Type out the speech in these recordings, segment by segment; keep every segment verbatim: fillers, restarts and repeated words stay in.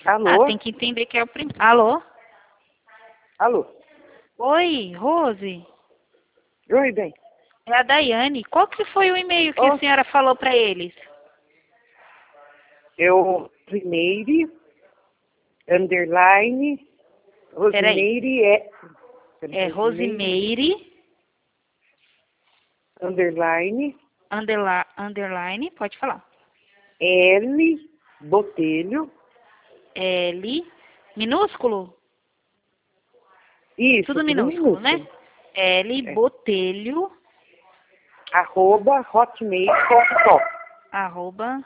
Ah, Alô? tem que entender que é o primeiro. Alô? Alô? Oi, Rose. Oi, bem. É a Daiane. Qual que foi o e-mail que a Ó, senhora falou para eles? eu, Rosimeire, underline, Peraí. Rosimeire é... É Rosimeire, underline, underla- underline, pode falar. L, Botelho, L, minúsculo? isso, Tudo tudo minúsculo, né? minúsculo, L, é, Botelho, arroba hotmail ponto com. arroba,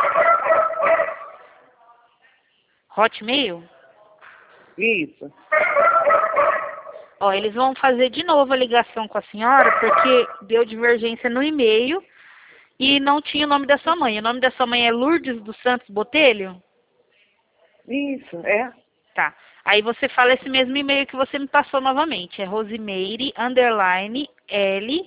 Hotmail. Isso. Ó, eles vão fazer de novo a ligação com a senhora, porque deu divergência no e-mail e não tinha o nome da sua mãe. O nome da sua mãe é Lourdes dos Santos Botelho? Isso, é. Tá. Aí você fala esse mesmo e-mail que você me passou novamente. É Rosimeire, underline, L,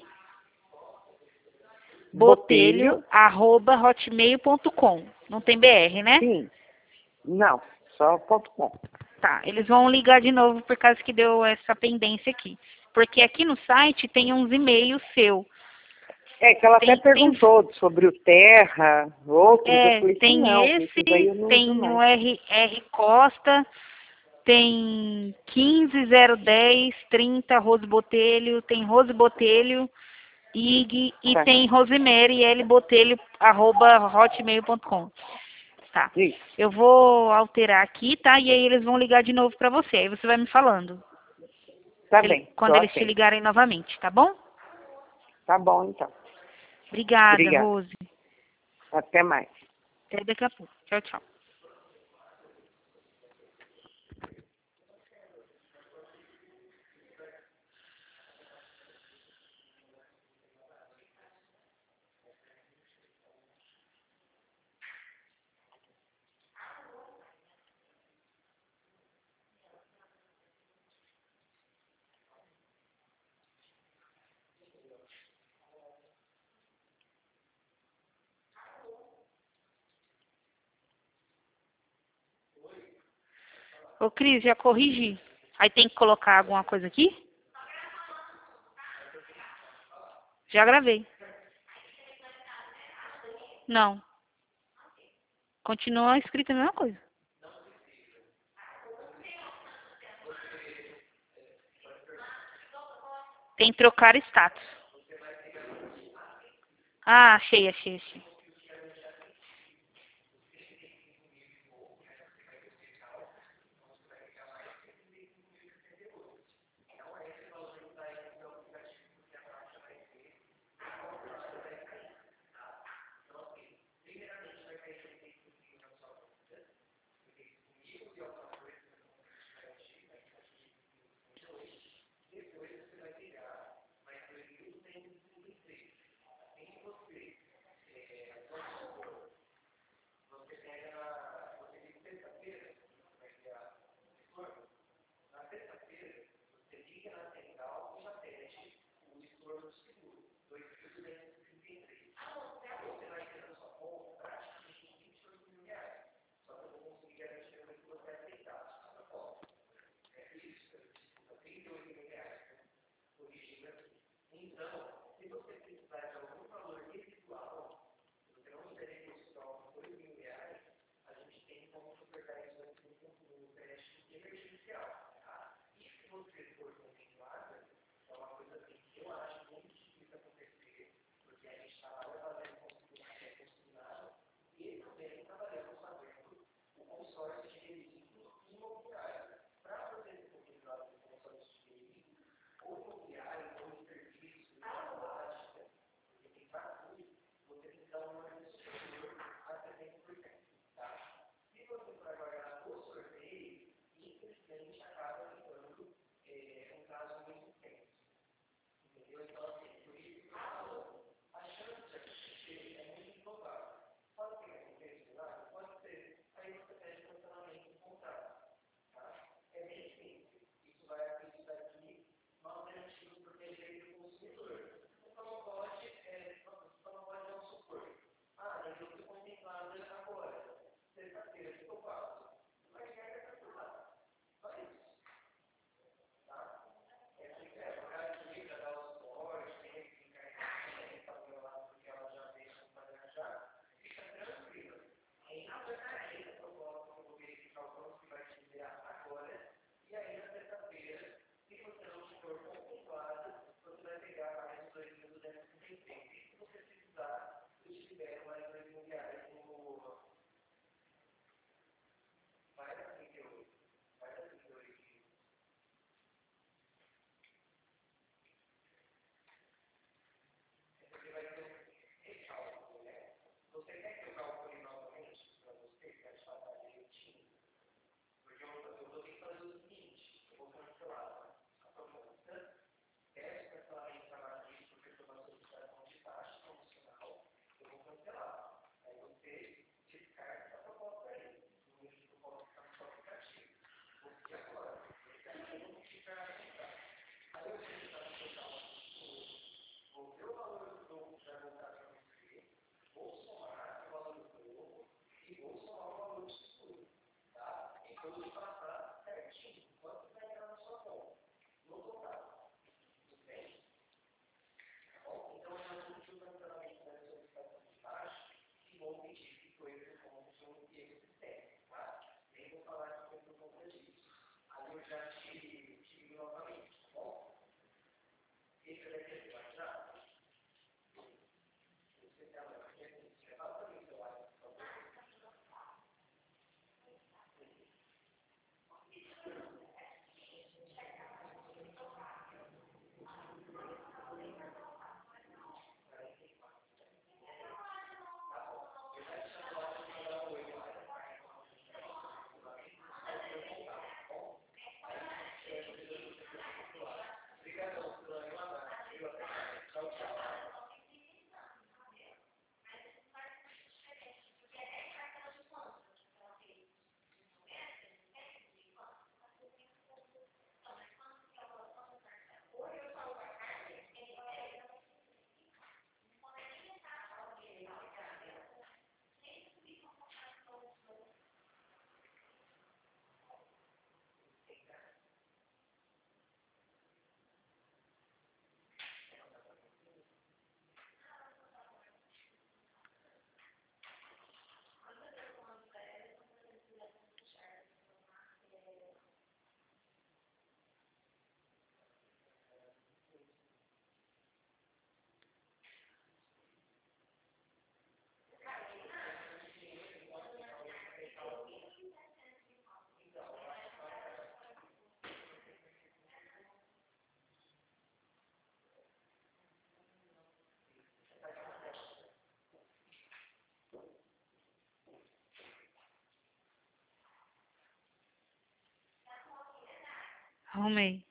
botelho, Botelho, arroba, hotmail ponto com. Não tem B R, né? sim. Não, só ponto .com. Tá. Eles vão ligar de novo por causa que deu essa pendência aqui. Porque aqui no site tem uns e-mails seu. É que ela até Tem, tem, perguntou sobre o Terra, outros, eu é, falei que tem não, que esses aí esse, eu não uso tem o mais. R, R Costa, tem quinze zero dez trinta Rose Botelho, tem Rose Botelho, I G, e Tá, tem Rosemary, L Botelho, arroba hotmail ponto com. Tá. isso. Eu vou alterar aqui, tá? E aí eles vão ligar de novo pra você. Aí você vai me falando. Tá Se ele- bem, tô quando eles te ok. ligarem novamente, tá bom? Tá bom, então. Obrigada, Obrigada. Rose. Até mais. Até daqui a pouco. Tchau, tchau. Ô, Cris, já corrigi. Aí tem que colocar alguma coisa aqui? Já gravei. Não. Continua escrita a mesma coisa. Tem que trocar status. Ah, achei, achei, achei. Arrumei.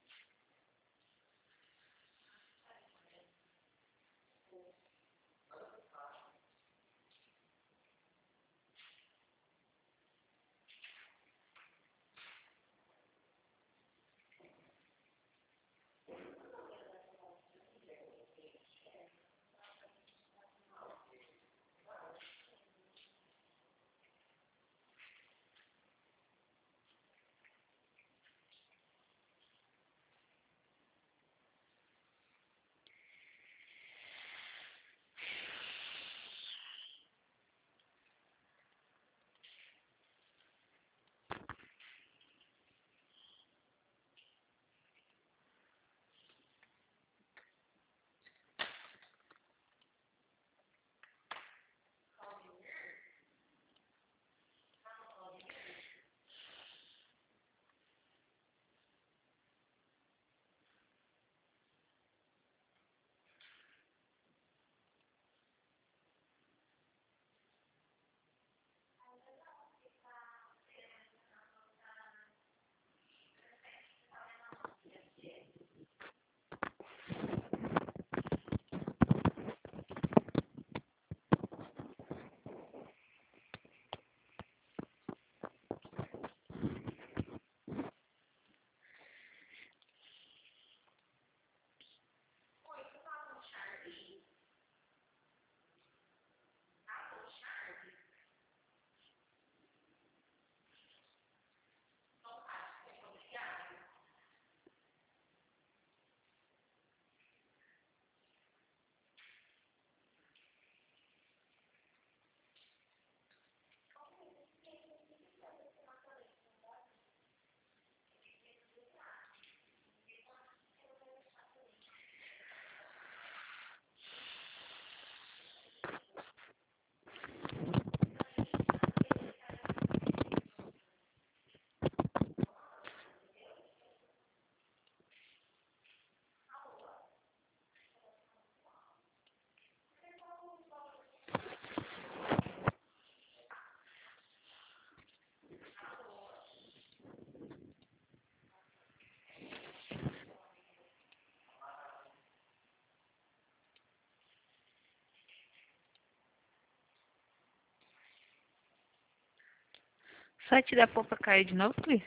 O site da Popa caiu de novo, Cris?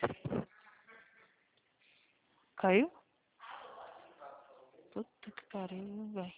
Caiu? Puta que pariu, velho.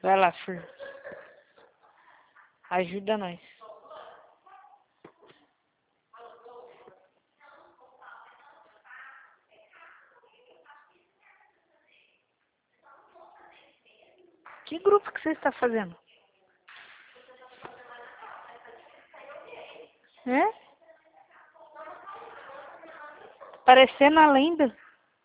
Vai lá, Fer. Ajuda nós. Que grupo que você está fazendo? É? Parecendo a lenda.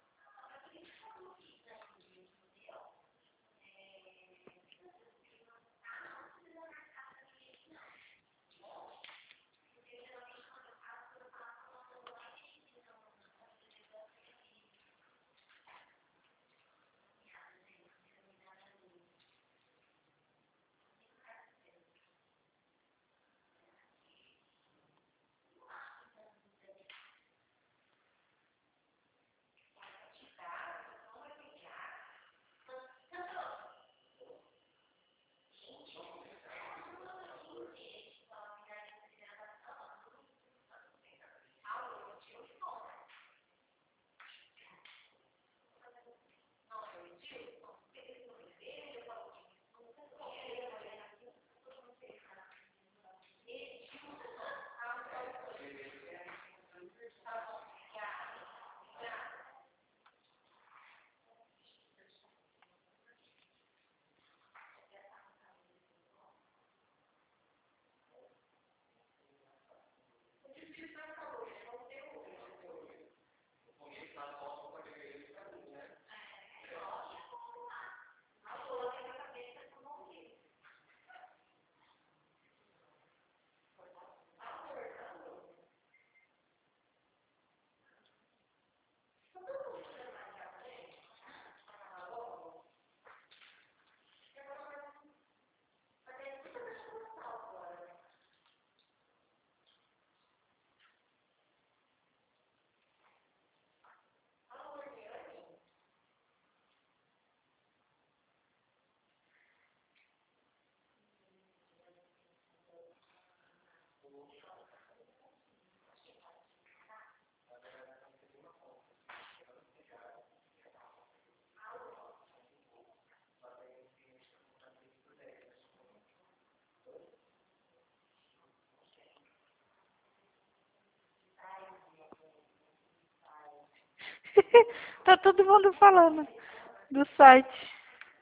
Tá todo mundo falando do site.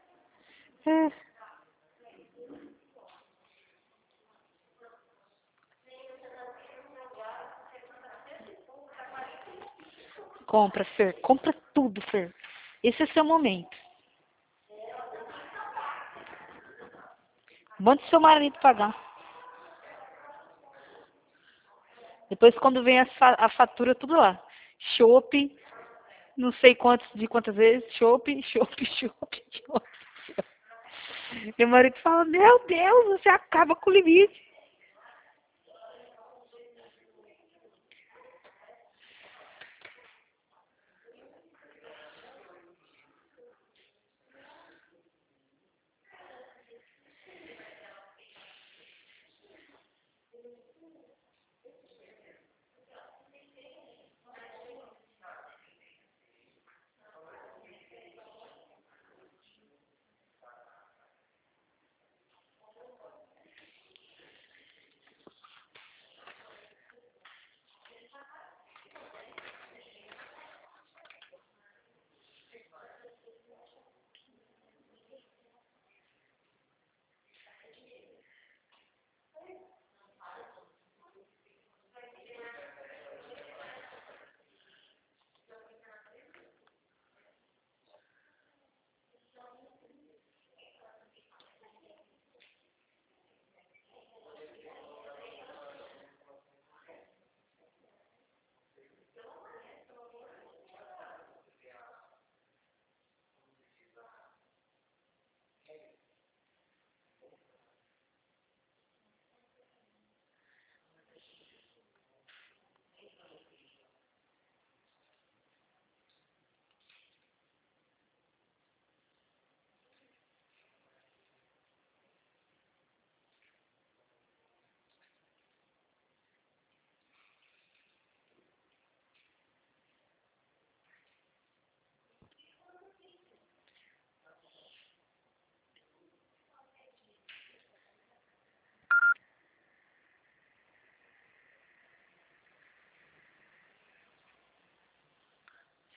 É. Compra, Fer. Compra tudo, Fer. Esse é seu momento. Manda seu marido pagar. Depois, quando vem a, fa a fatura, tudo lá. Chopp, não sei quantos, de quantas vezes. Chopp, chopp, chopp, chopp. Meu marido fala, meu Deus, você acaba com o limite.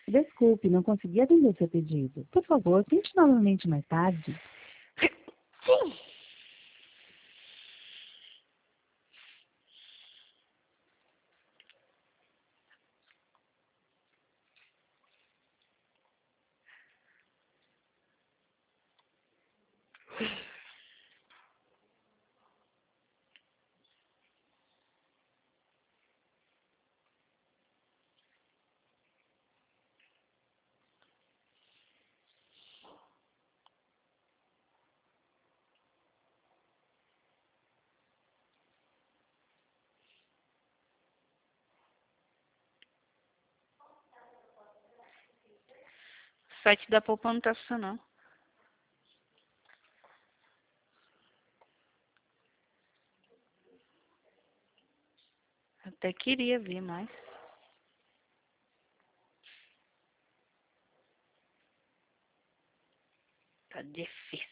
Desculpe, não consegui atender seu pedido. Por favor, tente novamente mais tarde. Sim. O site da Poupa não tá funcionando. Até queria ver mais. Tá difícil.